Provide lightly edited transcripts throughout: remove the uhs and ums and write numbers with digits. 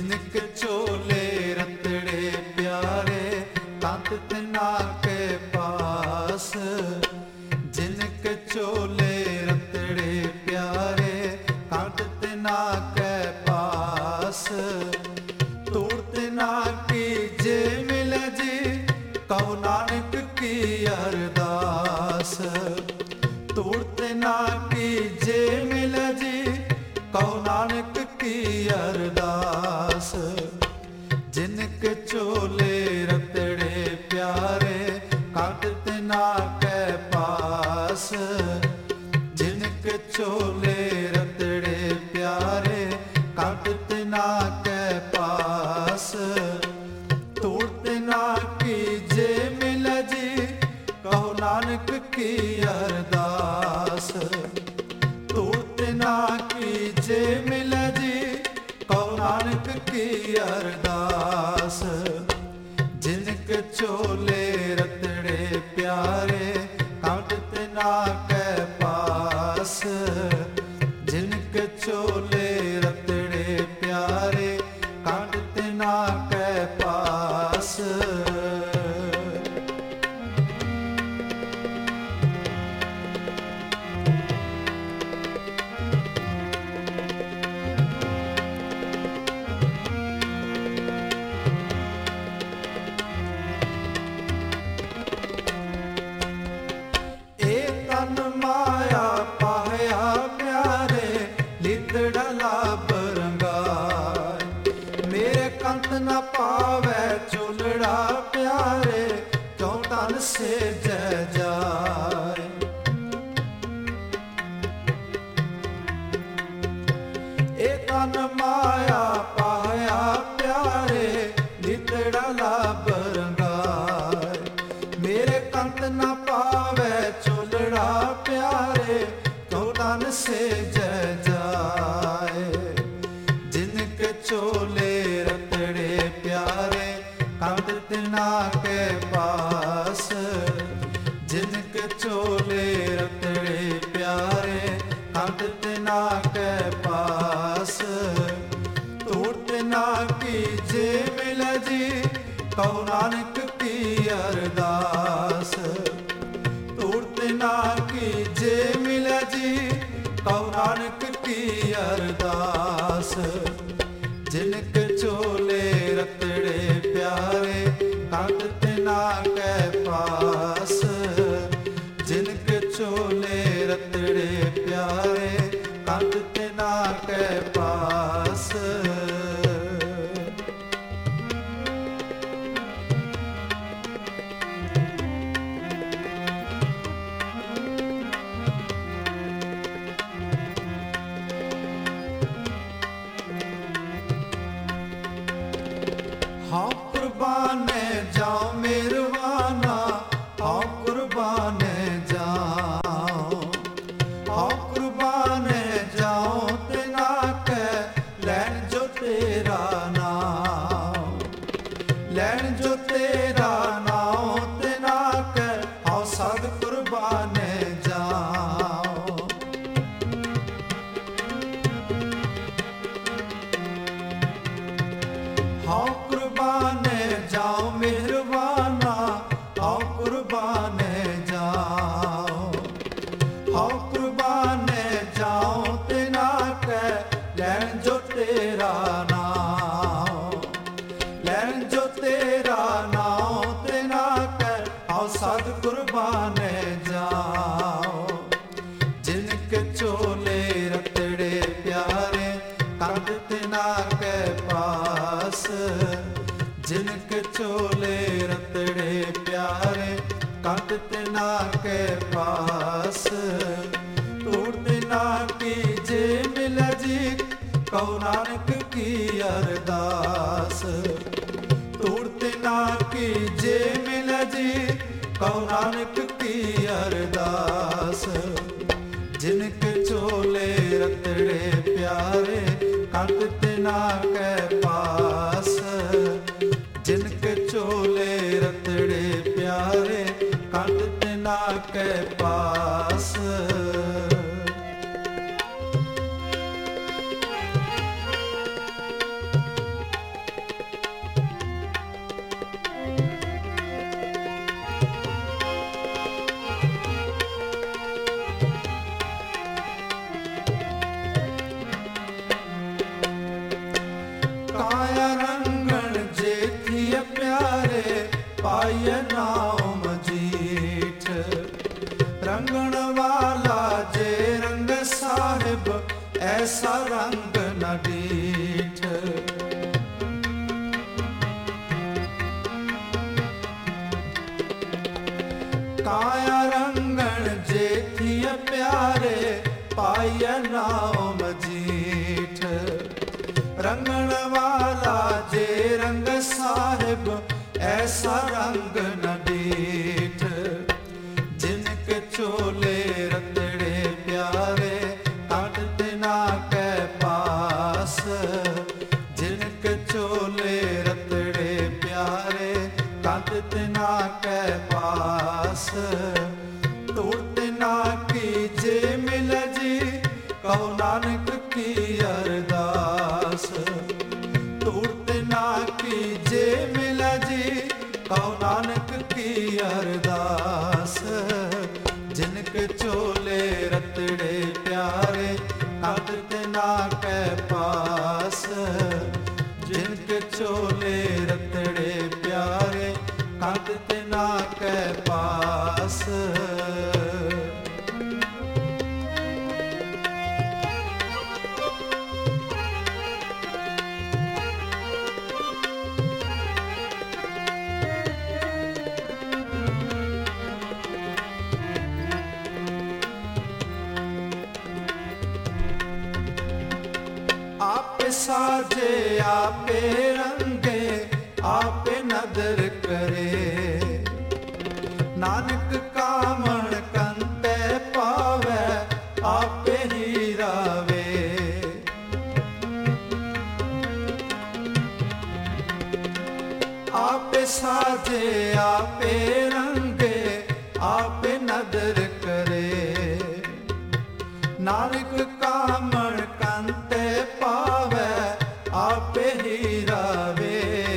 जिनक चोले रतड़े प्यारे तंत तिना के पास। जिनक चोले रतड़े प्यारे तंत तिना के पास। तूड़ तिना की जे मिल जी कहो नानक की अरदास। तूड़ तिना की जे मिल जी कहो नानक की अरदास। जिनक चोले रतड़े प्यारे कंठ तिना के पास। जिनक चोले रतड़े प्यारे कंठ तिना के पास। तूड़ तिना की जे मिल जी कहो नानक की अरदास। तूड़ तिना की जे मिल जी कहो नानक की अरदास। जिनक चोले रतड़े प्यारे कंठ तिना के पास। जिनक चोले रतड़े प्यारे कंठ तिना के पास। माया पाया प्यारे लितड़ला बरंगाय। मेरे कंत न पावे चोलड़ा प्यारे क्यों तन से जय जाए। ए तन माया पाया प्यारे लितड़ला बरंगाय। मेरे कंत न पावे चोलड़ा प्यारे क्यों तन से जय जाए। जिनक चोले रतड़े प्यारे कंठ तिना के पास। जिनक चोले रतड़े प्यारे कंठ तिना के पास। तूड़ तिना की जे मिल जी कहो नानक की अरदास। तूड़ तिना की जे मिल जी कहो नानक की अरदास। जिनक चोले रतड़े प्यारे कंठ तिना के पास। जिनक चोले रतड़े प्यारे कंठ तिना के पास। हाँ कुर्बाने जाओ मेरवाना। हाँ कुर्बाने जाओ। हाँ कुर्बाने जाओ तिना के लैन जो तेरा नाम। लैन जो तेरा नाम तिना के हाँ सद कुर्बाने जाओ। हाँ कुर्बाने जाओ मेहरबाना। हाँ कुर्बाने जाओ। हाँ कुर्बाने जाओ तिना के लैन जो तेरा नाम। लैन जो तेरा नाम तिना के हाँ सद कुर्बाने जाओ। जिनक चोले रतड़े प्यारे कंठ तिना के पास। जिनक चोले रतड़े प्यारे कंठ तिना के पास। तूड़ तिना की जे मिल जी कहो नानक की अरदास। तूड़ तिना की जे मिल जी कहो नानक की अरदास। जिनक चोले रतड़े प्यारे कंठ तिना के पास। जिनक चोले रतड़े प्यारे कंठ तिना के पास। ਰੰਗਣ ਵਾਲਾ ਜੇ ਰੰਗ ਸਾਹਿਬ, ਐਸਾ ਰੰਗ ਨਾ ਡੀਠ। ਕਾਇਆ ਰੰਗਣ ਜੇਠੀਆ ਪਿਆਰੇ, ਪਾਈਐ ਨਾਉ ਮਜੀਠ। ਰੰਗਣ ਵਾਲਾ ਜੇ ਰੰਗ ਸਾਹਿਬ, ਐਸਾ ਰੰਗ ਨ ਡੀਠ। ਜਿਨ ਕੇ ਚੋਲੇ ਰਤੜੇ ਪਿਆਰੇ, ਕਾਟ ਤਿਨਾ ਕੈ ਪਾਸ। ਜਿਨ ਕੇ ਚੋਲੇ ਰਤੜੇ ਪਿਆਰੇ, ਕਾਟ ਤਿਨਾ ਕੈ ਪਾਸ। ਤੋੜ ਤਿਨਾ ਕੀ ਜੇ ਮਿਲ ਜੀ, ਕਹੋ ਨਾਨਕ ਕੀ ਅਰਦਾਸ। ਤੋੜ ਤਿਨਾ ਕੀ ਜੇ ਮਿਲ ਜੀ, ਕਹੋ ਨਾਨਕ ਕੀ ਅਰਦਾਸ। ਜਿਨ ਕੇ ਚੋਲੇ ਰਤੜੇ ਪਿਆਰੇ, ਕਾਟ ਤਿਨਾ ਕੈ ਪਾਸ। ਜਿਨ ਕੇ ਚੋਲੇ ਰਤੜੇ ਪਿਆਰੇ, ਕਾਟ ਤਿਨਾ ਕੈ ਪਾਸ। आपे साजे आपे रंगे, आपे नदर करे। नानक कामण कंते पावे, आपे ही रावे। आपे साजे आपे रंगे, आपे नदर करे। नानक कामण कंते पावे, आपे ही रावे।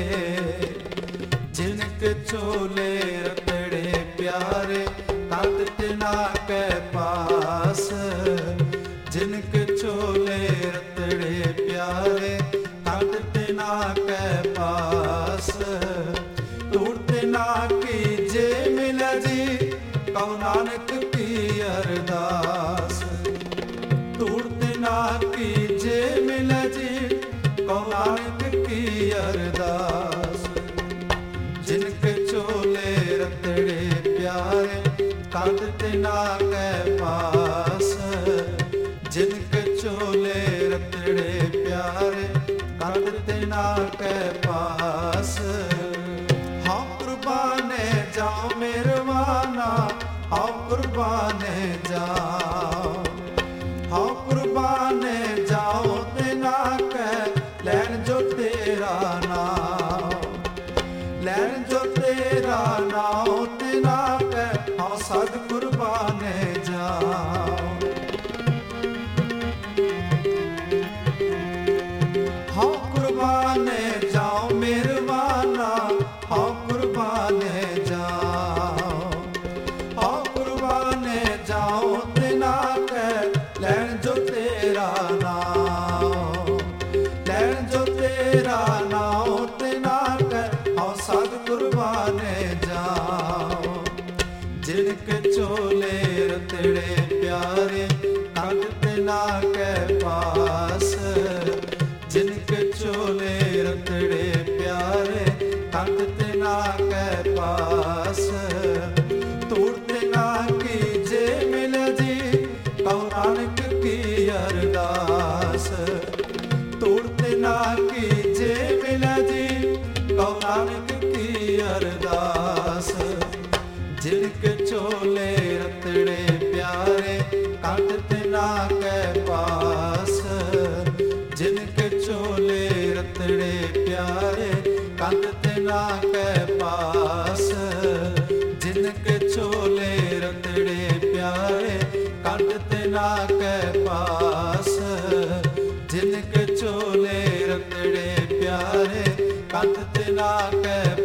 जिनके चोले रतड़े प्यारे, काट तिना कै पास। जिनके चोले रतड़े प्यारे, काट तिना कै पास। तूड़ तिना की जे मिल जी, कहो नानक की अरदास। तूड़ तिना की जे मिल जी, कहो नानक की अरदास। जिनके चोले रतड़े प्यारे, काट तिना कै पास। जिनके चोले रतड़े प्यारे, काट तिना कै पास। हाँ कुर्बाने जाओ मेरवाना, हाँ कुर्बाने जाओ। हाँ कुर्बाने जाओ तिना कै, लैन जो तेरा नाम। लैन जो तेरा नाम तिना कै, हाँ सद कुर्बाने जाओ। हाँ कुर्बाने जाओ मेरवाना, हाँ कुर्बाने जाओ। हाँ कुर्बाने जाओ तिना कै, लैन जो तेरा नाम। लैन जो तेरा नाम तिना कै, हाँ सद कुर्बाने जाओ। जिनके चोले रतड़े प्यारे, काट तिना कै पास। जिनके चोले रतड़े प्यारे, काट तिना कै पास। तूड़ तिना की जे मिल जी, कहो नानक की अरदास। तूड़ तिना की जे मिल जी, कहो नानक की अरदास। जिनके चोले रतड़े प्यारे, काट तिना कै पास। जिनके चोले रतड़े प्यारे, काट तिना कै पास। जिनके चोले रतड़े प्यारे, काट तिना कै पास। जिनके चोले रतड़े प्यारे, काट तिना कै